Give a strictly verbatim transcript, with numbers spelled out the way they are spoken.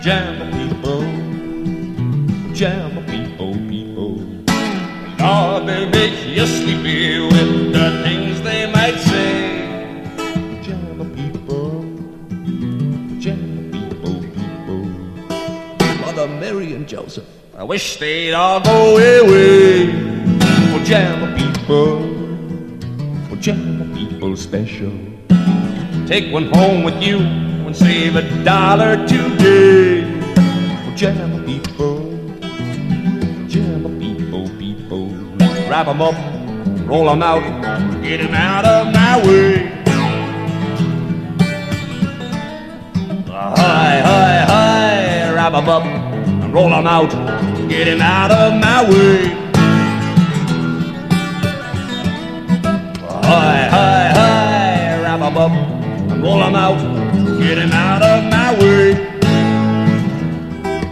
Jam people, jam people, people. Lord, they make you sleepy with the things they might say. Jam people, jam people, people. Mother Mary and Joseph, I wish they'd all go away. For jam people, for jam people special. Take one home with you and save a dollar today. For jam people, jam people, people. Wrap 'em up, roll 'em out, get 'em out of my way. Hi, hi, hi, wrap 'em up and roll 'em out, get 'em out of my way. Hi, hi, hi, wrap 'em up and roll 'em out, get 'em out of my way.